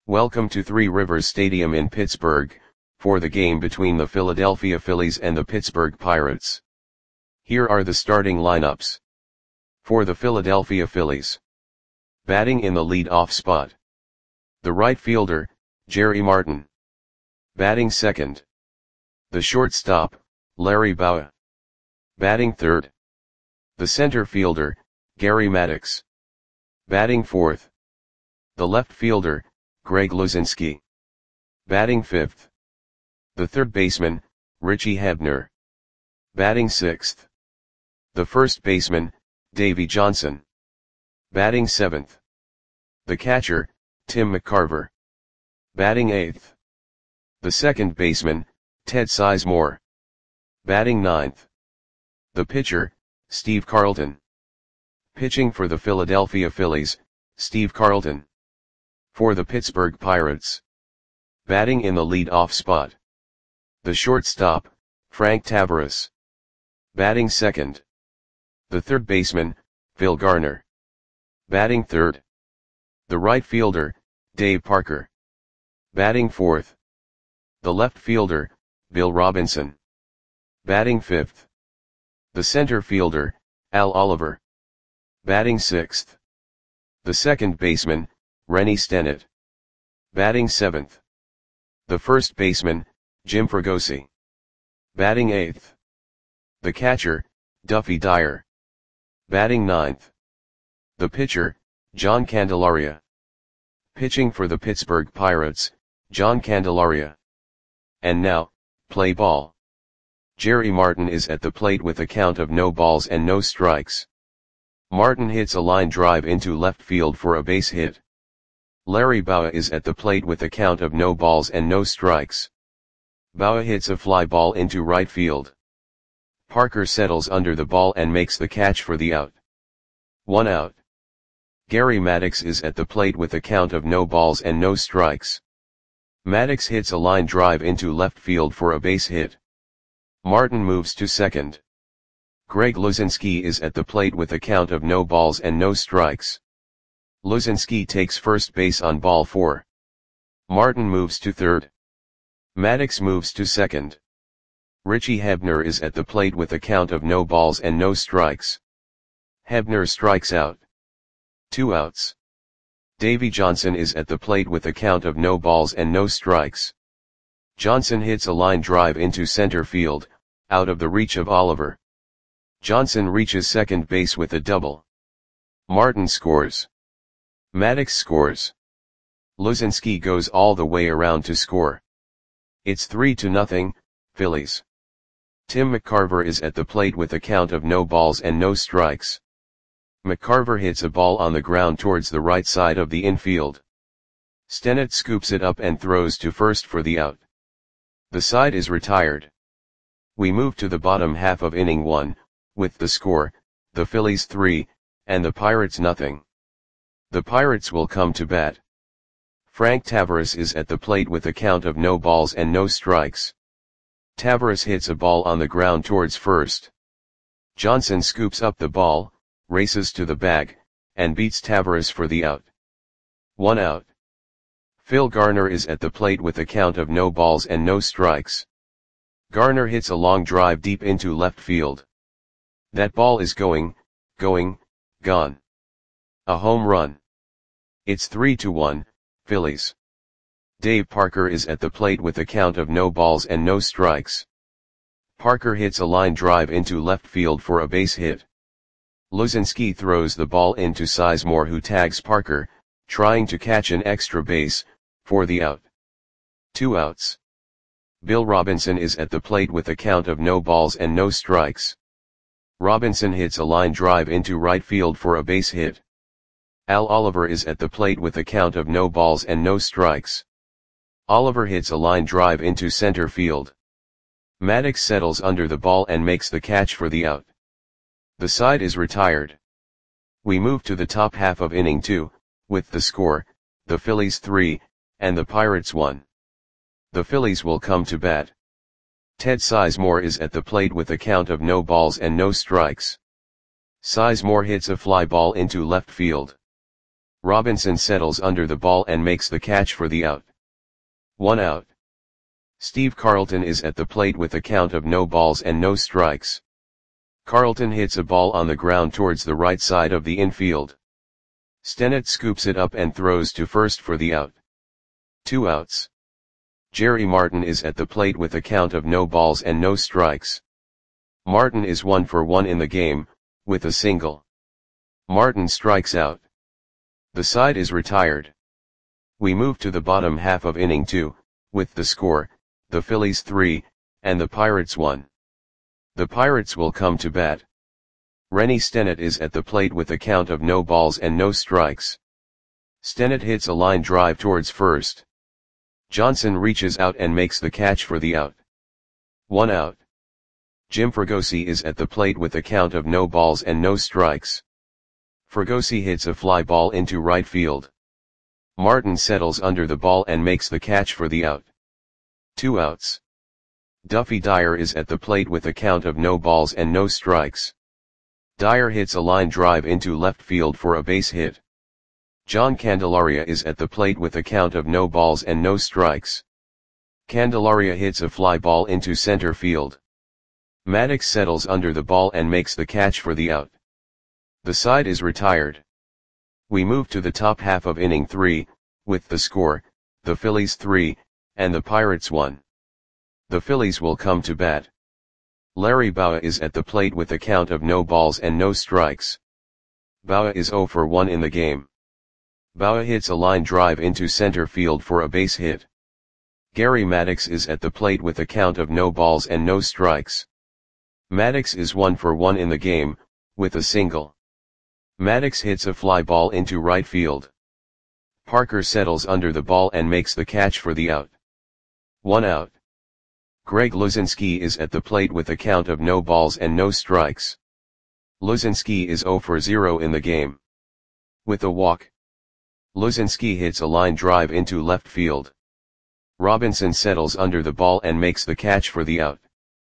Welcome to Three Rivers Stadium in Pittsburgh, for the game between the Philadelphia Phillies and the Pittsburgh Pirates. Here are the starting lineups. For the Philadelphia Phillies. Batting in the lead-off spot. The right fielder, Jerry Martin. Batting second. The shortstop, Larry Bowa. Batting third. The center fielder, Gary Maddox. Batting fourth. The left fielder, Greg Luzinski. Batting fifth. The third baseman, Richie Hebner. Batting sixth. The first baseman, Davey Johnson. Batting seventh. The catcher, Tim McCarver. Batting eighth. The second baseman, Ted Sizemore. Batting ninth. The pitcher, Steve Carlton. Pitching for the Philadelphia Phillies, Steve Carlton. For the Pittsburgh Pirates. Batting in the lead-off spot. The shortstop, Frank Taveras. Batting second. The third baseman, Phil Garner. Batting third. The right fielder, Dave Parker. Batting fourth. The left fielder, Bill Robinson. Batting fifth. The center fielder, Al Oliver. Batting sixth. The second baseman, Rennie Stennett. Batting seventh. The first baseman, Jim Fregosi. Batting eighth. The catcher, Duffy Dyer. Batting ninth. The pitcher, John Candelaria. Pitching for the Pittsburgh Pirates, John Candelaria. And now, play ball. Jerry Martin is at the plate with a count of no balls and no strikes. Martin hits a line drive into left field for a base hit. Larry Bowa is at the plate with a count of no balls and no strikes. Bowa hits a fly ball into right field. Parker settles under the ball and makes the catch for the out. 1 out. Gary Maddox is at the plate with a count of no balls and no strikes. Maddox hits a line drive into left field for a base hit. Martin moves to second. Greg Luzinski is at the plate with a count of no balls and no strikes. Luzinski takes first base on ball 4. Martin moves to third. Maddox moves to second. Richie Hebner is at the plate with a count of no balls and no strikes. Hebner strikes out. 2 outs. Davey Johnson is at the plate with a count of no balls and no strikes. Johnson hits a line drive into center field, out of the reach of Oliver. Johnson reaches second base with a double. Martin scores. Maddox scores. Luzinski goes all the way around to score. It's 3-0, Phillies. Tim McCarver is at the plate with a count of no balls and no strikes. McCarver hits a ball on the ground towards the right side of the infield. Stennett scoops it up and throws to first for the out. The side is retired. We move to the bottom half of inning 1, with the score, the Phillies 3, and the Pirates 0. The Pirates will come to bat. Frank Taveras is at the plate with a count of no balls and no strikes. Taveras hits a ball on the ground towards first. Johnson scoops up the ball, races to the bag, and beats Taveras for the out. 1 out. Phil Garner is at the plate with a count of no balls and no strikes. Garner hits a long drive deep into left field. That ball is gone. A home run. It's 3-1, Phillies. Dave Parker is at the plate with a count of no balls and no strikes. Parker hits a line drive into left field for a base hit. Luzinski throws the ball into Sizemore, who tags Parker, trying to catch an extra base, for the out. 2 outs. Bill Robinson is at the plate with a count of no balls and no strikes. Robinson hits a line drive into right field for a base hit. Al Oliver is at the plate with a count of no balls and no strikes. Oliver hits a line drive into center field. Maddox settles under the ball and makes the catch for the out. The side is retired. We move to the top half of inning 2, with the score, the Phillies 3, and the Pirates 1. The Phillies will come to bat. Ted Sizemore is at the plate with a count of no balls and no strikes. Sizemore hits a fly ball into left field. Robinson settles under the ball and makes the catch for the out. 1 out. Steve Carlton is at the plate with a count of no balls and no strikes. Carlton hits a ball on the ground towards the right side of the infield. Stennett scoops it up and throws to first for the out. 2 outs. Jerry Martin is at the plate with a count of no balls and no strikes. Martin is 1 for 1 in the game, with a single. Martin strikes out. The side is retired. We move to the bottom half of inning 2, with the score, the Phillies 3, and the Pirates 1. The Pirates will come to bat. Rennie Stennett is at the plate with a count of no balls and no strikes. Stennett hits a line drive towards first. Johnson reaches out and makes the catch for the out. 1 out. Jim Fregosi is at the plate with a count of no balls and no strikes. Fregosi hits a fly ball into right field. Martin settles under the ball and makes the catch for the out. 2 outs. Duffy Dyer is at the plate with a count of no balls and no strikes. Dyer hits a line drive into left field for a base hit. John Candelaria is at the plate with a count of no balls and no strikes. Candelaria hits a fly ball into center field. Maddox settles under the ball and makes the catch for the out. The side is retired. We move to the top half of inning 3, with the score, the Phillies 3, and the Pirates 1. The Phillies will come to bat. Larry Bowa is at the plate with a count of no balls and no strikes. Bowa is 0 for 1 in the game. Bowa hits a line drive into center field for a base hit. Gary Maddox is at the plate with a count of no balls and no strikes. Maddox is 1 for 1 in the game, with a single. Maddox hits a fly ball into right field. Parker settles under the ball and makes the catch for the out. 1 out. Greg Luzinski is at the plate with a count of no balls and no strikes. Luzinski is 0 for 0 in the game. With a walk. Luzinski hits a line drive into left field. Robinson settles under the ball and makes the catch for the out.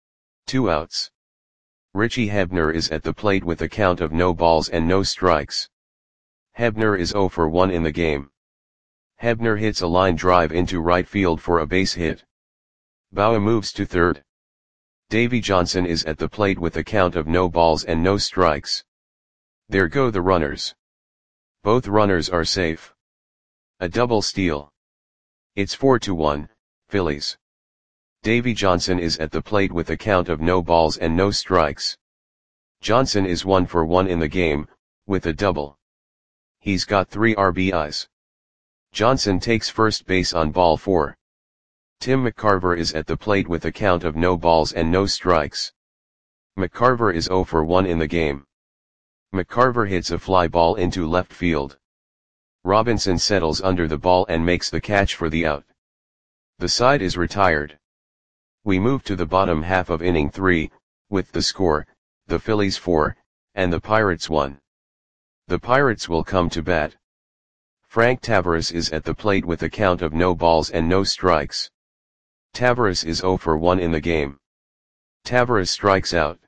2 outs. Richie Hebner is at the plate with a count of no balls and no strikes. Hebner is 0 for 1 in the game. Hebner hits a line drive into right field for a base hit. Bowa moves to third. Davy Johnson is at the plate with a count of no balls and no strikes. There go the runners. Both runners are safe. A double steal. It's 4-1, Phillies. Davy Johnson is at the plate with a count of no balls and no strikes. Johnson is 1 for 1 in the game, with a double. He's got 3 RBIs. Johnson takes first base on ball 4. Tim McCarver is at the plate with a count of no balls and no strikes. McCarver is 0 for 1 in the game. McCarver hits a fly ball into left field. Robinson settles under the ball and makes the catch for the out. The side is retired. We move to the bottom half of inning 3, with the score, the Phillies 4, and the Pirates 1. The Pirates will come to bat. Frank Tavares is at the plate with a count of no balls and no strikes. Tavares is 0 for 1 in the game. Tavares strikes out.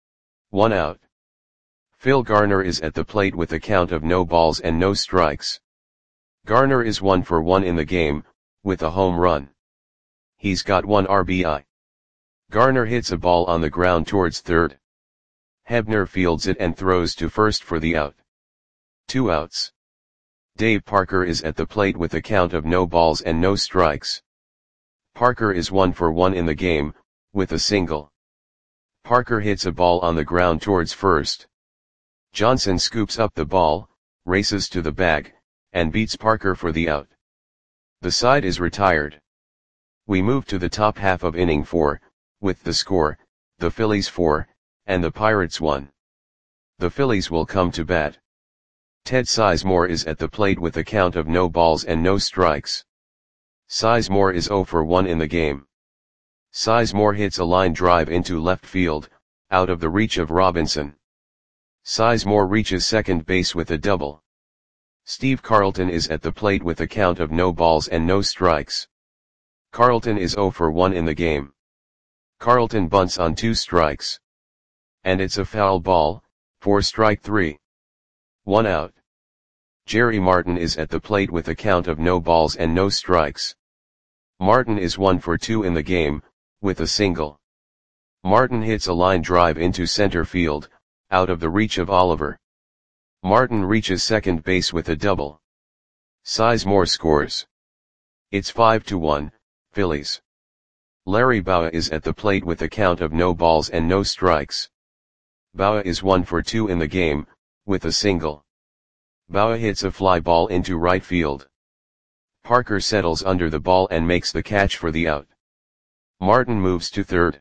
1 out. Phil Garner is at the plate with a count of no balls and no strikes. Garner is 1 for 1 in the game, with a home run. He's got 1 RBI. Garner hits a ball on the ground towards third. Hebner fields it and throws to first for the out. 2 outs. Dave Parker is at the plate with a count of no balls and no strikes. Parker is 1 for 1 in the game, with a single. Parker hits a ball on the ground towards first. Johnson scoops up the ball, races to the bag, and beats Parker for the out. The side is retired. We move to the top half of inning 4, with the score, the Phillies 4, and the Pirates 1. The Phillies will come to bat. Ted Sizemore is at the plate with a count of no balls and no strikes. Sizemore is 0 for 1 in the game. Sizemore hits a line drive into left field, out of the reach of Robinson. Sizemore reaches second base with a double. Steve Carlton is at the plate with a count of no balls and no strikes. Carlton is 0 for 1 in the game. Carlton bunts on 2 strikes. And it's a foul ball, for strike 3. 1 out. Jerry Martin is at the plate with a count of no balls and no strikes. Martin is 1 for 2 in the game, with a single. Martin hits a line drive into center field, out of the reach of Oliver. Martin reaches second base with a double. Sizemore scores. It's 5-1, Phillies. Larry Bowa is at the plate with a count of no balls and no strikes. Bowa is 1 for 2 in the game, with a single. Bowa hits a fly ball into right field. Parker settles under the ball and makes the catch for the out. Martin moves to third.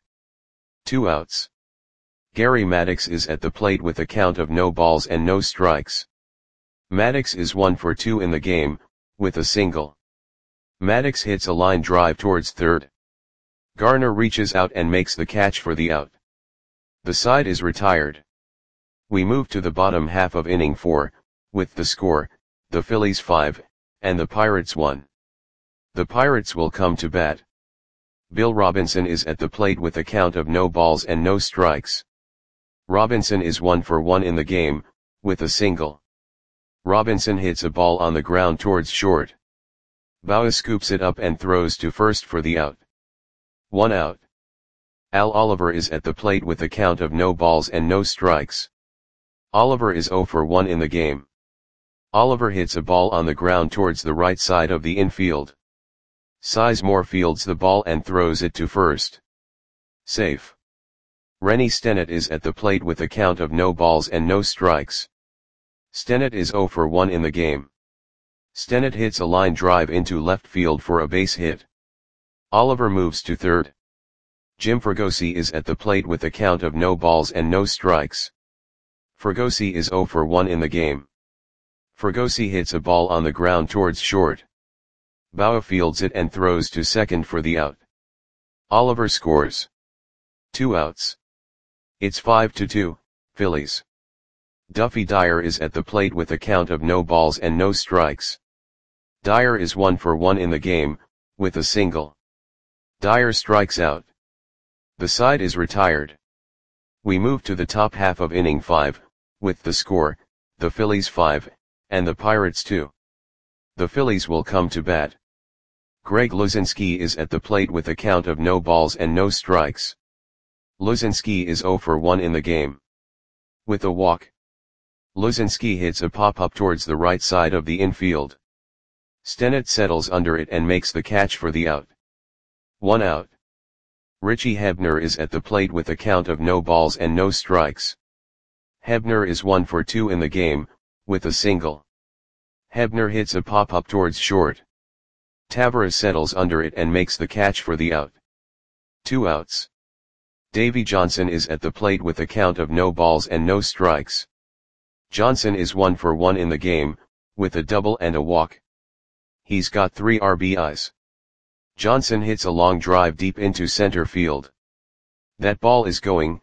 2 outs. Gary Maddox is at the plate with a count of no balls and no strikes. Maddox is 1 for 2 in the game, with a single. Maddox hits a line drive towards third. Garner reaches out and makes the catch for the out. The side is retired. We move to the bottom half of inning 4, with the score, the Phillies 5, and the Pirates 1. The Pirates will come to bat. Bill Robinson is at the plate with a count of no balls and no strikes. Robinson is 1 for 1 in the game, with a single. Robinson hits a ball on the ground towards short. Bowa scoops it up and throws to first for the out. 1 out. Al Oliver is at the plate with a count of no balls and no strikes. Oliver is 0 for 1 in the game. Oliver hits a ball on the ground towards the right side of the infield. Sizemore fields the ball and throws it to first. Safe. Rennie Stennett is at the plate with a count of no balls and no strikes. Stennett is 0 for 1 in the game. Stennett hits a line drive into left field for a base hit. Oliver moves to third. Jim Fregosi is at the plate with a count of no balls and no strikes. Fregosi is 0 for 1 in the game. Fregosi hits a ball on the ground towards short. Bowa fields it and throws to second for the out. Oliver scores. 2 outs. It's 5-2, Phillies. Duffy Dyer is at the plate with a count of no balls and no strikes. Dyer is 1 for 1 in the game, with a single. Dyer strikes out. The side is retired. We move to the top half of inning 5, with the score, the Phillies 5, and the Pirates 2. The Phillies will come to bat. Greg Luzinski is at the plate with a count of no balls and no strikes. Luzinski is 0 for 1 in the game. With a walk. Luzinski hits a pop-up towards the right side of the infield. Stennett settles under it and makes the catch for the out. 1 out. Richie Hebner is at the plate with a count of no balls and no strikes. Hebner is 1 for 2 in the game, with a single. Hebner hits a pop-up towards short. Tavares settles under it and makes the catch for the out. 2 outs. Davey Johnson is at the plate with a count of no balls and no strikes. Johnson is 1 for 1 in the game, with a double and a walk. He's got 3 RBIs. Johnson hits a long drive deep into center field. That ball is going,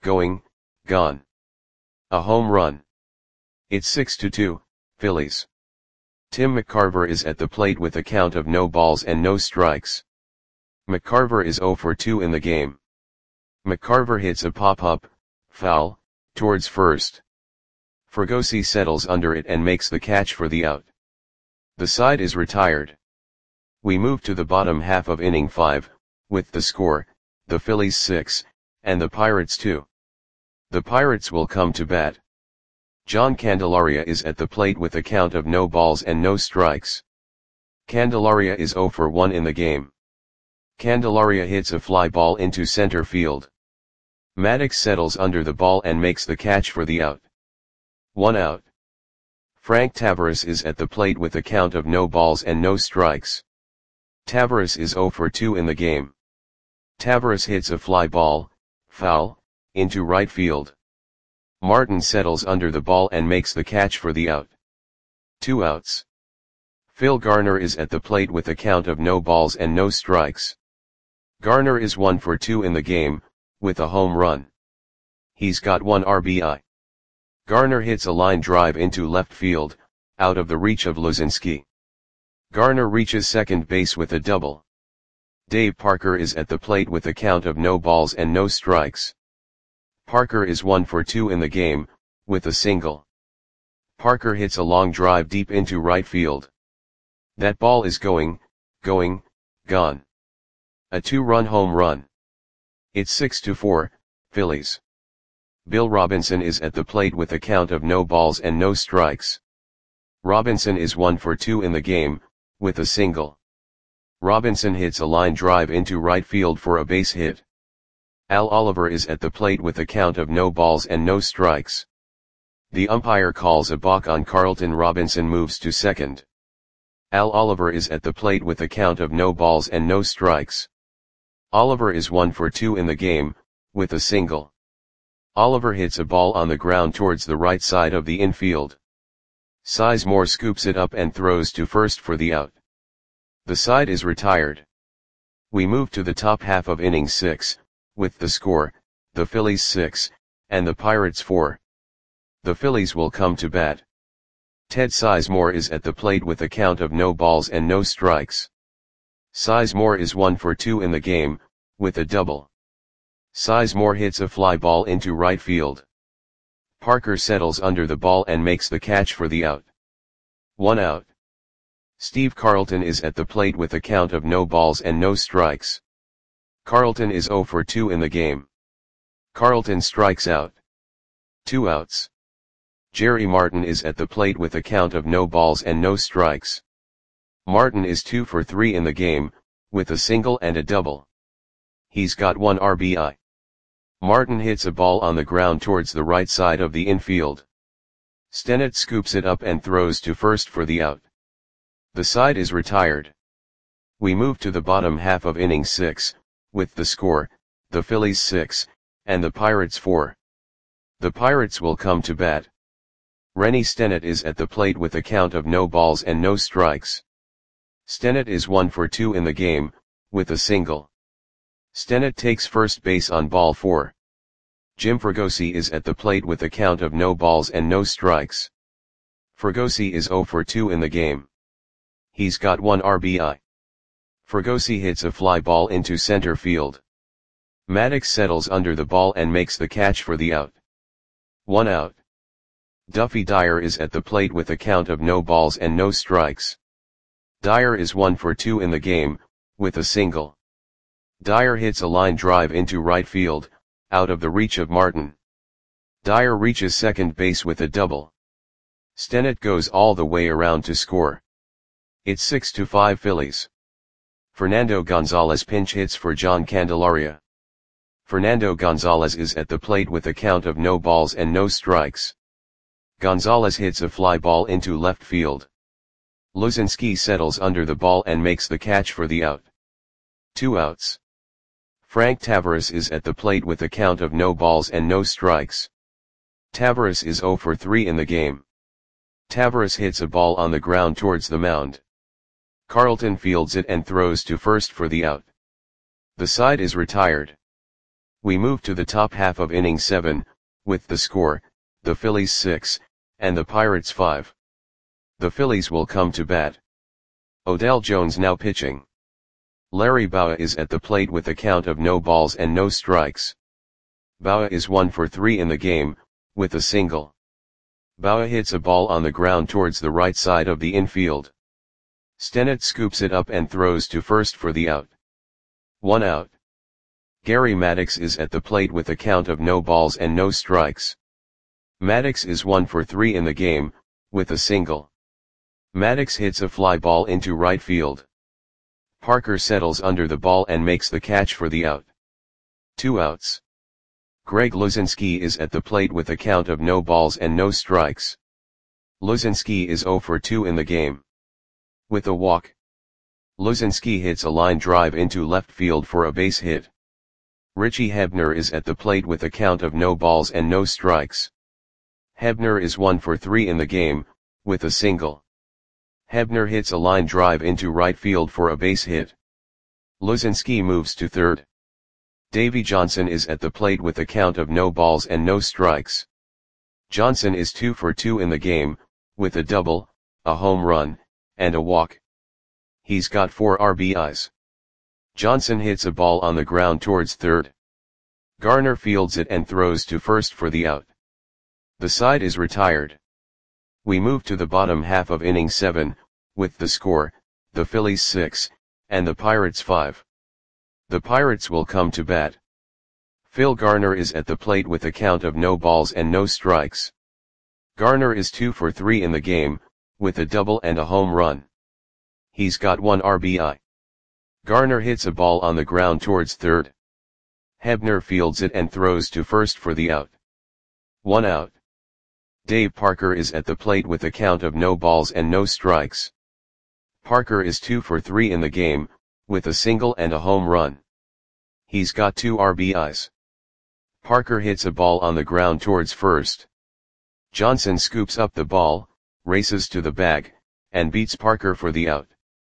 gone. A home run. It's 6-2, Phillies. Tim McCarver is at the plate with a count of no balls and no strikes. McCarver is 0 for 2 in the game. McCarver hits a pop-up, foul, towards first. Fregosi settles under it and makes the catch for the out. The side is retired. We move to the bottom half of inning 5, with the score, the Phillies 6, and the Pirates 2. The Pirates will come to bat. John Candelaria is at the plate with a count of no balls and no strikes. Candelaria is 0 for 1 in the game. Candelaria hits a fly ball into center field. Maddox settles under the ball and makes the catch for the out. 1 out. Frank Tavares is at the plate with a count of no balls and no strikes. Tavares is 0 for 2 in the game. Tavares hits a fly ball, foul, into right field. Martin settles under the ball and makes the catch for the out. 2 outs. Phil Garner is at the plate with a count of no balls and no strikes. Garner is 1 for 2 in the game, with a home run. He's got 1 RBI. Garner hits a line drive into left field, out of the reach of Luzinski. Garner reaches second base with a double. Dave Parker is at the plate with a count of no balls and no strikes. Parker is 1 for 2 in the game, with a single. Parker hits a long drive deep into right field. That ball is going, gone. A 2-run home run. It's 6-4, Phillies. Bill Robinson is at the plate with a count of no balls and no strikes. Robinson is 1 for 2 in the game, with a single. Robinson hits a line drive into right field for a base hit. Al Oliver is at the plate with a count of no balls and no strikes. The umpire calls a balk on Carlton. Robinson moves to second. Al Oliver is at the plate with a count of no balls and no strikes. Oliver is 1 for 2 in the game, with a single. Oliver hits a ball on the ground towards the right side of the infield. Sizemore scoops it up and throws to first for the out. The side is retired. We move to the top half of inning 6, with the score, the Phillies 6, and the Pirates 4. The Phillies will come to bat. Ted Sizemore is at the plate with a count of no balls and no strikes. Sizemore is 1 for 2 in the game, with a double. Sizemore hits a fly ball into right field. Parker settles under the ball and makes the catch for the out. 1 out. Steve Carlton is at the plate with a count of no balls and no strikes. Carlton is 0 for 2 in the game. Carlton strikes out. 2 outs. Jerry Martin is at the plate with a count of no balls and no strikes. Martin is 2 for 3 in the game, with a single and a double. He's got 1 RBI. Martin hits a ball on the ground towards the right side of the infield. Stennett scoops it up and throws to first for the out. The side is retired. We move to the bottom half of inning 6, with the score, the Phillies 6, and the Pirates 4. The Pirates will come to bat. Rennie Stennett is at the plate with a count of no balls and no strikes. Stennett is 1 for 2 in the game, with a single. Stennett takes first base on ball 4. Jim Fregosi is at the plate with a count of no balls and no strikes. Fregosi is 0 for 2 in the game. He's got 1 RBI. Fregosi hits a fly ball into center field. Maddox settles under the ball and makes the catch for the out. 1 out. Duffy Dyer is at the plate with a count of no balls and no strikes. Dyer is 1 for 2 in the game, with a single. Dyer hits a line drive into right field, out of the reach of Martin. Dyer reaches second base with a double. Stennett goes all the way around to score. It's 6-5 Phillies. Fernando Gonzalez pinch hits for John Candelaria. Fernando Gonzalez is at the plate with a count of no balls and no strikes. Gonzalez hits a fly ball into left field. Luzinski settles under the ball and makes the catch for the out. 2 outs. Frank Tavares is at the plate with a count of no balls and no strikes. Tavares is 0 for 3 in the game. Tavares hits a ball on the ground towards the mound. Carlton fields it and throws to first for the out. The side is retired. We move to the top half of inning 7, with the score, the Phillies 6, and the Pirates 5. The Phillies will come to bat. Odell Jones now pitching. Larry Bowa is at the plate with a count of no balls and no strikes. Bowa is 1 for 3 in the game, with a single. Bowa hits a ball on the ground towards the right side of the infield. Stennett scoops it up and throws to first for the out. 1 out. Gary Maddox is at the plate with a count of no balls and no strikes. Maddox is 1 for 3 in the game, with a single. Maddox hits a fly ball into right field. Parker settles under the ball and makes the catch for the out. 2 outs. Greg Luzinski is at the plate with a count of no balls and no strikes. Luzinski is 0 for 2 in the game. With a walk. Luzinski hits a line drive into left field for a base hit. Richie Hebner is at the plate with a count of no balls and no strikes. Hebner is 1 for 3 in the game, with a single. Hebner hits a line drive into right field for a base hit. Luzinski moves to third. Davey Johnson is at the plate with a count of no balls and no strikes. Johnson is 2 for 2 in the game, with a double, a home run, and a walk. He's got 4 RBIs. Johnson hits a ball on the ground towards third. Garner fields it and throws to first for the out. The side is retired. We move to the bottom half of inning 7, with the score, the Phillies 6, and the Pirates 5. The Pirates will come to bat. Phil Garner is at the plate with a count of no balls and no strikes. Garner is 2 for 3 in the game, with a double and a home run. He's got 1 RBI. Garner hits a ball on the ground towards third. Hebner fields it and throws to first for the out. 1 out. Dave Parker is at the plate with a count of no balls and no strikes. Parker is 2 for 3 in the game, with a single and a home run. He's got 2 RBIs. Parker hits a ball on the ground towards first. Johnson scoops up the ball, races to the bag, and beats Parker for the out.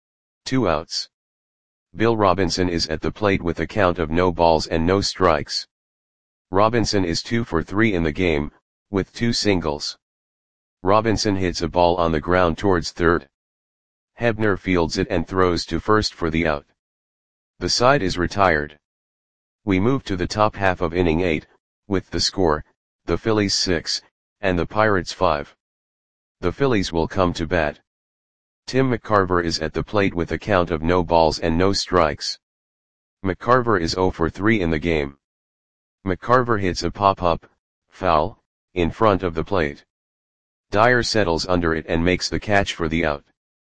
2 outs. Bill Robinson is at the plate with a count of no balls and no strikes. Robinson is 2 for 3 in the game, with 2 singles. Robinson hits a ball on the ground towards third. Hebner fields it and throws to first for the out. The side is retired. We move to the top half of inning 8, with the score, the Phillies 6, and the Pirates 5. The Phillies will come to bat. Tim McCarver is at the plate with a count of no balls and no strikes. McCarver is 0 for 3 in the game. McCarver hits a pop-up, foul, in front of the plate. Dyer settles under it and makes the catch for the out.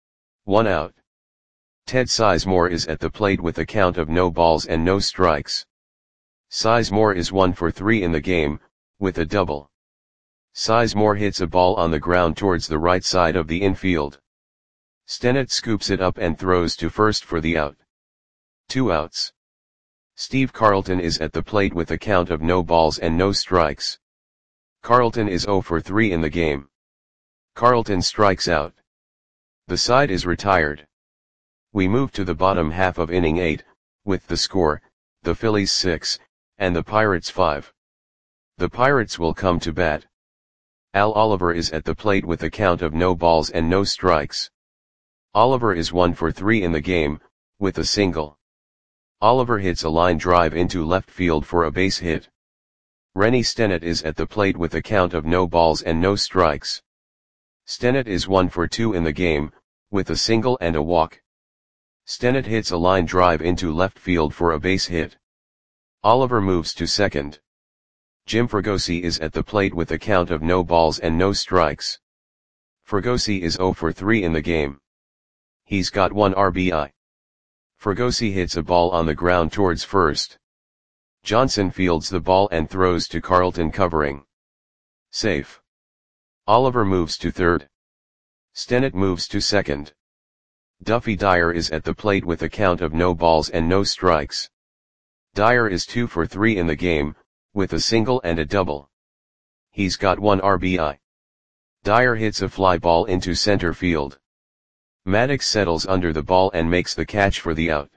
1 out. Ted Sizemore is at the plate with a count of no balls and no strikes. Sizemore is 1 for 3 in the game, with a double. Sizemore hits a ball on the ground towards the right side of the infield. Stennett scoops it up and throws to first for the out. 2 outs. Steve Carlton is at the plate with a count of no balls and no strikes. Carlton is 0 for 3 in the game. Carlton strikes out. The side is retired. We move to the bottom half of inning 8, with the score, the Phillies 6, and the Pirates 5. The Pirates will come to bat. Al Oliver is at the plate with a count of no balls and no strikes. Oliver is 1 for 3 in the game, with a single. Oliver hits a line drive into left field for a base hit. Rennie Stennett is at the plate with a count of no balls and no strikes. Stennett is 1 for 2 in the game, with a single and a walk. Stennett hits a line drive into left field for a base hit. Oliver moves to second. Jim Fregosi is at the plate with a count of no balls and no strikes. Fregosi is 0 for 3 in the game. He's got 1 RBI. Fregosi hits a ball on the ground towards first. Johnson fields the ball and throws to Carlton covering. Safe. Oliver moves to third. Stennett moves to second. Duffy Dyer is at the plate with a count of no balls and no strikes. Dyer is 2 for 3 in the game, with a single and a double. He's got 1 RBI. Dyer hits a fly ball into center field. Maddox settles under the ball and makes the catch for the out.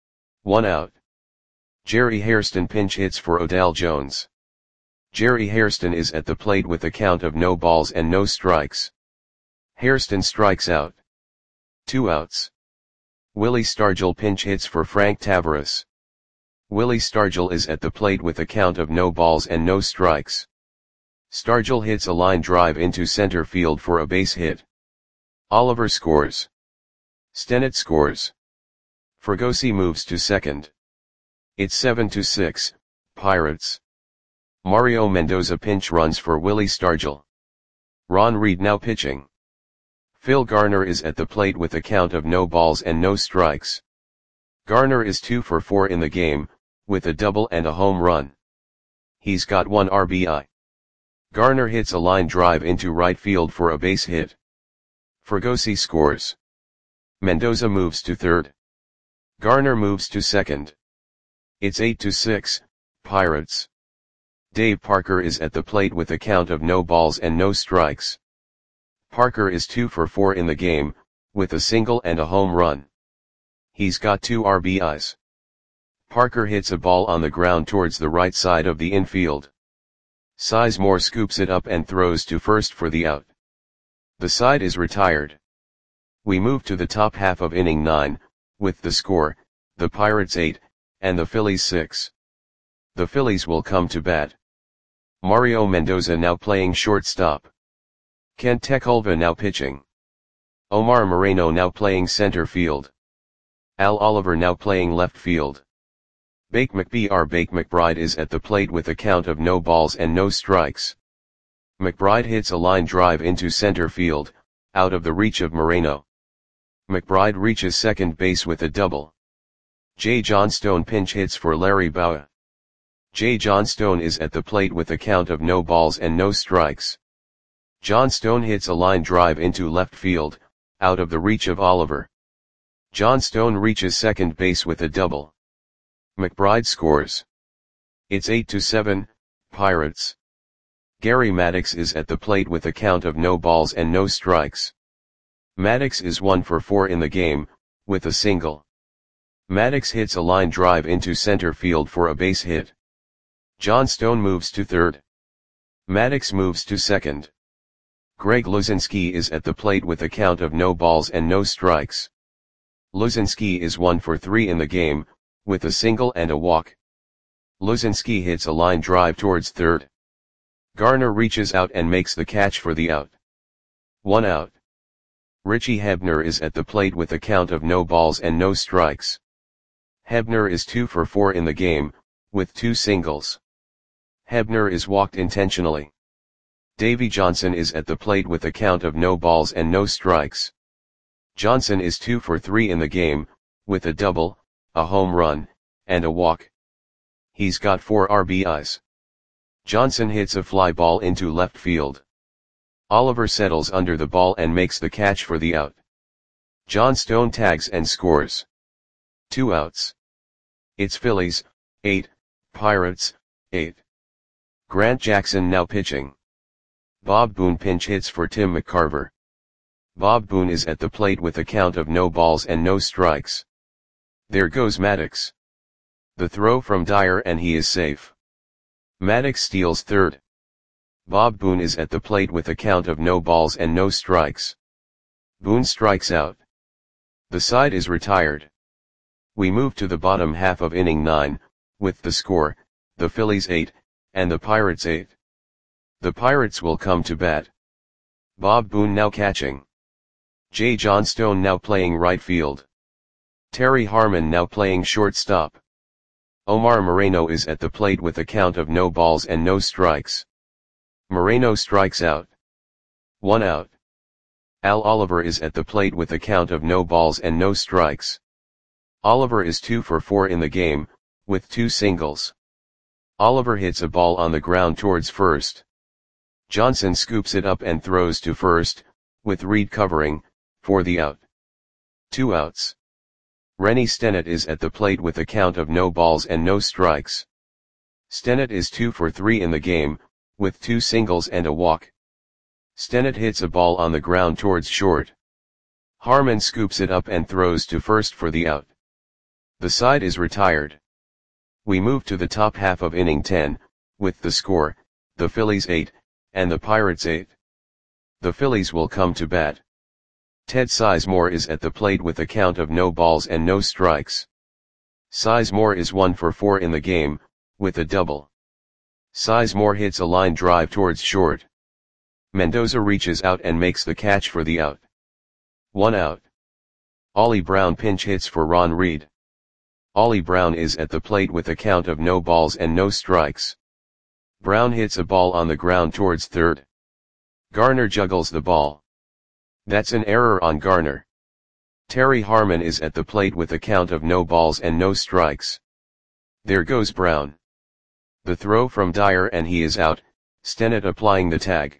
1 out. Jerry Hairston pinch hits for Odell Jones. Jerry Hairston is at the plate with a count of no balls and no strikes. Hairston strikes out. 2 outs. Willie Stargell pinch hits for Frank Tavares. Willie Stargell is at the plate with a count of no balls and no strikes. Stargell hits a line drive into center field for a base hit. Oliver scores. Stennett scores. Fregosi moves to second. It's 7-6, Pirates. Mario Mendoza pinch runs for Willie Stargell. Ron Reed now pitching. Phil Garner is at the plate with a count of no balls and no strikes. Garner is 2 for 4 in the game, with a double and a home run. He's got 1 RBI. Garner hits a line drive into right field for a base hit. Fregosi scores. Mendoza moves to third. Garner moves to second. It's 8-6, Pirates. Dave Parker is at the plate with a count of no balls and no strikes. Parker is 2 for 4 in the game, with a single and a home run. He's got 2 RBIs. Parker hits a ball on the ground towards the right side of the infield. Sizemore scoops it up and throws to first for the out. The side is retired. We move to the top half of inning 9, with the score, the Pirates 8, and the Phillies 6. The Phillies will come to bat. Mario Mendoza now playing shortstop. Kent Tekulve now pitching. Omar Moreno now playing center field. Al Oliver now playing left field. Bake McBride is at the plate with a count of no balls and no strikes. McBride hits a line drive into center field, out of the reach of Moreno. McBride reaches second base with a double. Jay Johnstone pinch hits for Larry Bowa. Jay Johnstone is at the plate with a count of no balls and no strikes. Johnstone hits a line drive into left field, out of the reach of Oliver. Johnstone reaches second base with a double. McBride scores. It's 8-7, Pirates. Gary Maddox is at the plate with a count of no balls and no strikes. Maddox is 1 for 4 in the game, with a single. Maddox hits a line drive into center field for a base hit. Johnstone moves to third. Maddox moves to second. Greg Luzinski is at the plate with a count of no balls and no strikes. Luzinski is 1 for 3 in the game, with a single and a walk. Luzinski hits a line drive towards third. Garner reaches out and makes the catch for the out. 1 out. Richie Hebner is at the plate with a count of no balls and no strikes. Hebner is 2 for 4 in the game, with 2 singles. Hebner is walked intentionally. Davey Johnson is at the plate with a count of no balls and no strikes. Johnson is 2 for 3 in the game, with a double, a home run, and a walk. He's got 4 RBIs. Johnson hits a fly ball into left field. Oliver settles under the ball and makes the catch for the out. Johnstone tags and scores. 2 outs. It's Phillies, 8, Pirates, 8. Grant Jackson now pitching. Bob Boone pinch hits for Tim McCarver. Bob Boone is at the plate with a count of no balls and no strikes. There goes Maddox. The throw from Dyer and he is safe. Maddox steals third. Bob Boone is at the plate with a count of no balls and no strikes. Boone strikes out. The side is retired. We move to the bottom half of inning 9, with the score, the Phillies 8, and the Pirates 8. The Pirates will come to bat. Bob Boone now catching. Jay Johnstone now playing right field. Terry Harmon now playing shortstop. Omar Moreno is at the plate with a count of no balls and no strikes. Moreno strikes out. 1 out. Al Oliver is at the plate with a count of no balls and no strikes. Oliver is 2 for 4 in the game, with 2 singles. Oliver hits a ball on the ground towards first. Johnson scoops it up and throws to first, with Reed covering, for the out. 2 outs. Rennie Stennett is at the plate with a count of no balls and no strikes. Stennett is 2 for 3 in the game, with 2 singles and a walk. Stennett hits a ball on the ground towards short. Harmon scoops it up and throws to first for the out. The side is retired. We move to the top half of inning 10, with the score, the Phillies 8, and the Pirates 8. The Phillies will come to bat. Ted Sizemore is at the plate with a count of no balls and no strikes. Sizemore is 1 for 4 in the game, with a double. Sizemore hits a line drive towards short. Mendoza reaches out and makes the catch for the out. 1 out. Ollie Brown pinch hits for Ron Reed. Ollie Brown is at the plate with a count of no balls and no strikes. Brown hits a ball on the ground towards third. Garner juggles the ball. That's an error on Garner. Terry Harmon is at the plate with a count of no balls and no strikes. There goes Brown. The throw from Dyer and he is out, Stennett applying the tag.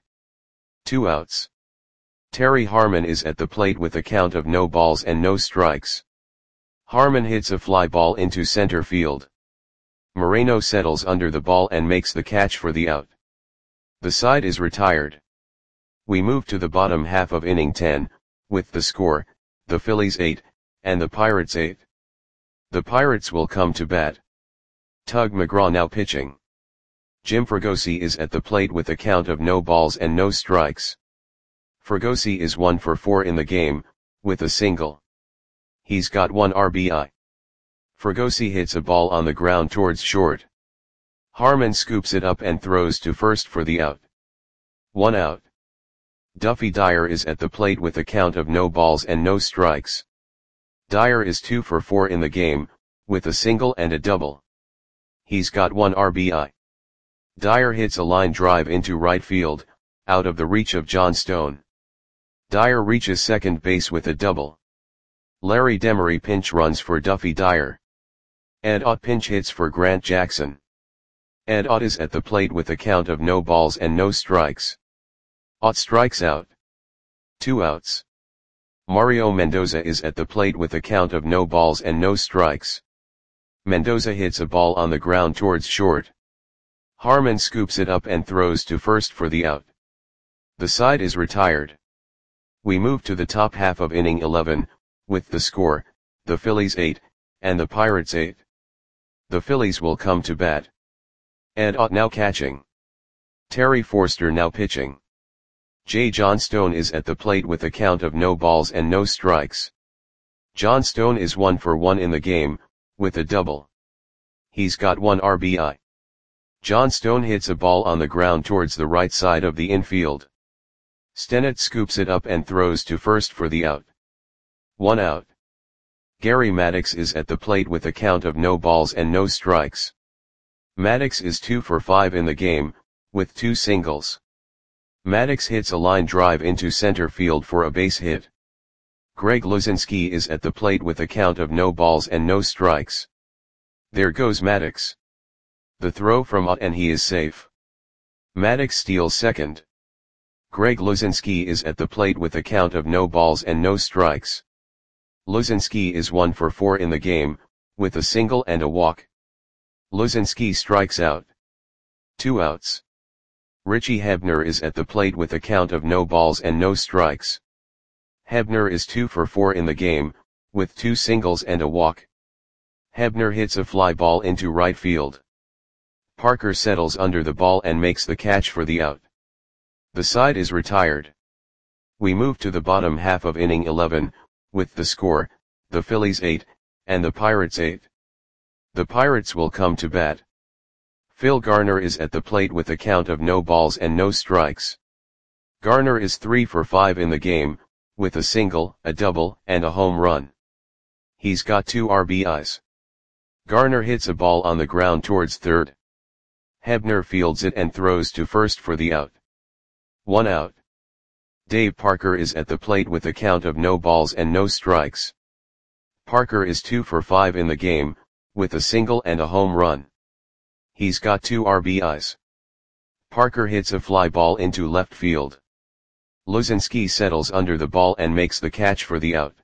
2 outs. Terry Harmon is at the plate with a count of no balls and no strikes. Harmon hits a fly ball into center field. Moreno settles under the ball and makes the catch for the out. The side is retired. We move to the bottom half of inning 10, with the score, the Phillies 8, and the Pirates 8. The Pirates will come to bat. Tug McGraw now pitching. Jim Fregosi is at the plate with a count of no balls and no strikes. Fregosi is 1 for 4 in the game, with a single. He's got 1 RBI. Fregosi hits a ball on the ground towards short. Harmon scoops it up and throws to first for the out. 1 out. Duffy Dyer is at the plate with a count of no balls and no strikes. Dyer is 2 for 4 in the game, with a single and a double. He's got 1 RBI. Dyer hits a line drive into right field, out of the reach of John Stone. Dyer reaches second base with a double. Larry Demery pinch runs for Duffy Dyer. Ed Ott pinch hits for Grant Jackson. Ed Ott is at the plate with a count of no balls and no strikes. Ott strikes out. 2 outs. Mario Mendoza is at the plate with a count of no balls and no strikes. Mendoza hits a ball on the ground towards short. Harmon scoops it up and throws to first for the out. The side is retired. We move to the top half of inning 11, with the score, the Phillies 8, and the Pirates 8. The Phillies will come to bat. Ed Ott now catching. Terry Forster now pitching. J. John Stone is at the plate with a count of no balls and no strikes. John Stone is 1 for 1 in the game, with a double. He's got 1 RBI. John Stone hits a ball on the ground towards the right side of the infield. Stennett scoops it up and throws to first for the out. 1 out. Gary Maddox is at the plate with a count of no balls and no strikes. Maddox is 2 for 5 in the game, with 2 singles. Maddox hits a line drive into center field for a base hit. Greg Luzinski is at the plate with a count of no balls and no strikes. There goes Maddox. The throw from Ott and he is safe. Maddox steals second. Greg Luzinski is at the plate with a count of no balls and no strikes. Luzinski is 1 for 4 in the game, with a single and a walk. Luzinski strikes out. 2 outs. Richie Hebner is at the plate with a count of no balls and no strikes. Hebner is 2 for 4 in the game, with 2 singles and a walk. Hebner hits a fly ball into right field. Parker settles under the ball and makes the catch for the out. The side is retired. We move to the bottom half of inning 11, with the score, the Phillies 8, and the Pirates 8. The Pirates will come to bat. Phil Garner is at the plate with a count of no balls and no strikes. Garner is 3 for 5 in the game, with a single, a double, and a home run. He's got 2 RBIs. Garner hits a ball on the ground towards third. Hebner fields it and throws to first for the out. 1 out. Dave Parker is at the plate with a count of no balls and no strikes. Parker is 2 for 5 in the game, with a single and a home run. He's got 2 RBIs. Parker hits a fly ball into left field. Luzinski settles under the ball and makes the catch for the out.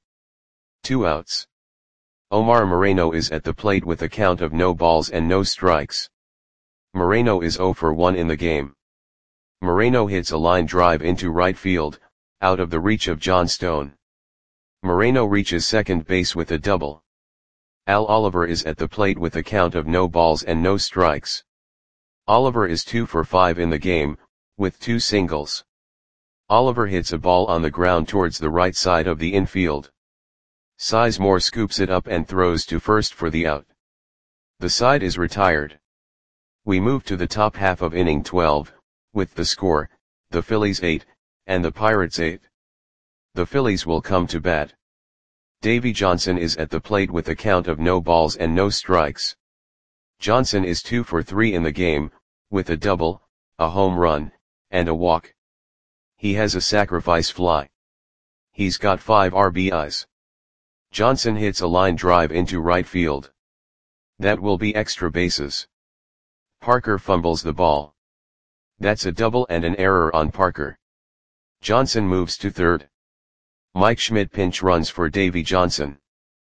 2 outs. Omar Moreno is at the plate with a count of no balls and no strikes. Moreno is 0 for 1 in the game. Moreno hits a line drive into right field, out of the reach of John Stone. Moreno reaches second base with a double. Al Oliver is at the plate with a count of no balls and no strikes. Oliver is 2 for 5 in the game, with 2 singles. Oliver hits a ball on the ground towards the right side of the infield. Sizemore scoops it up and throws to first for the out. The side is retired. We move to the top half of inning 12, with the score, the Phillies 8, and the Pirates 8. The Phillies will come to bat. Davey Johnson is at the plate with a count of no balls and no strikes. Johnson is 2 for 3 in the game, with a double, a home run, and a walk. He has a sacrifice fly. He's got 5 RBIs. Johnson hits a line drive into right field. That will be extra bases. Parker fumbles the ball. That's a double and an error on Parker. Johnson moves to third. Mike Schmidt pinch runs for Davey Johnson.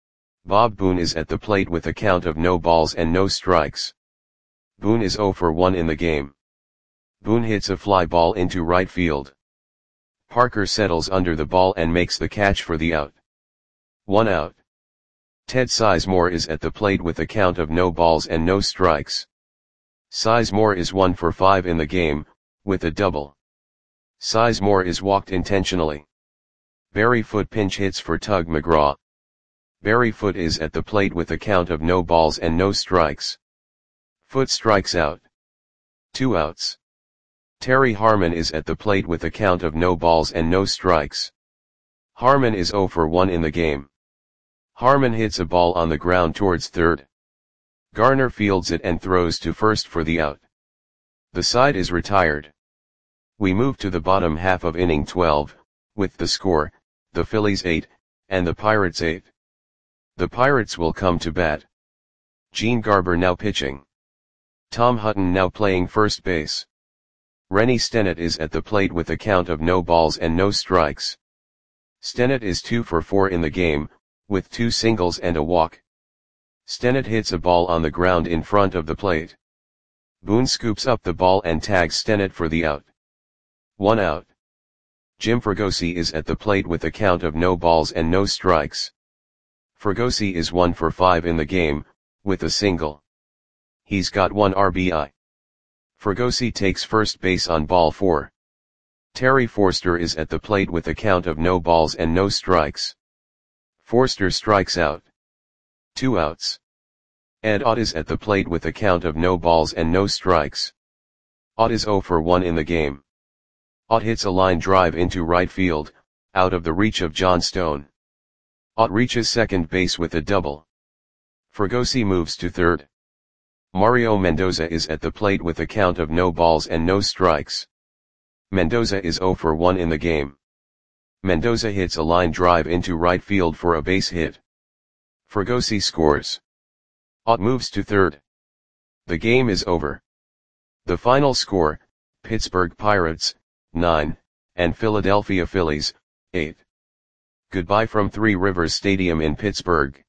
Bob Boone is at the plate with a count of no balls and no strikes. Boone is 0 for 1 in the game. Boone hits a fly ball into right field. Parker settles under the ball and makes the catch for the out. 1 out. Ted Sizemore is at the plate with a count of no balls and no strikes. Sizemore is 1 for 5 in the game, with a double. Sizemore is walked intentionally. Barry Foote pinch hits for Tug McGraw. Barry Foote is at the plate with a count of no balls and no strikes. Foote strikes out. 2 outs. Terry Harmon is at the plate with a count of no balls and no strikes. Harmon is 0 for 1 in the game. Harmon hits a ball on the ground towards third. Garner fields it and throws to first for the out. The side is retired. We move to the bottom half of inning 12, with the score, the Phillies 8, and the Pirates 8. The Pirates will come to bat. Gene Garber now pitching. Tom Hutton now playing first base. Rennie Stennett is at the plate with a count of no balls and no strikes. Stennett is 2 for 4 in the game, with 2 singles and a walk. Stennett hits a ball on the ground in front of the plate. Boone scoops up the ball and tags Stennett for the out. 1 out. Jim Fregosi is at the plate with a count of no balls and no strikes. Fregosi is 1 for 5 in the game, with a single. He's got 1 RBI. Fregosi takes first base on ball 4. Terry Forster is at the plate with a count of no balls and no strikes. Forster strikes out. 2 outs. Ed Ott is at the plate with a count of no balls and no strikes. Ott is 0 for 1 in the game. Ott hits a line drive into right field, out of the reach of John Stone. Ott reaches second base with a double. Fregosi moves to third. Mario Mendoza is at the plate with a count of no balls and no strikes. Mendoza is 0 for 1 in the game. Mendoza hits a line drive into right field for a base hit. Fregosi scores. Ott moves to third. The game is over. The final score, Pittsburgh Pirates, 9, and Philadelphia Phillies, 8. Goodbye from Three Rivers Stadium in Pittsburgh.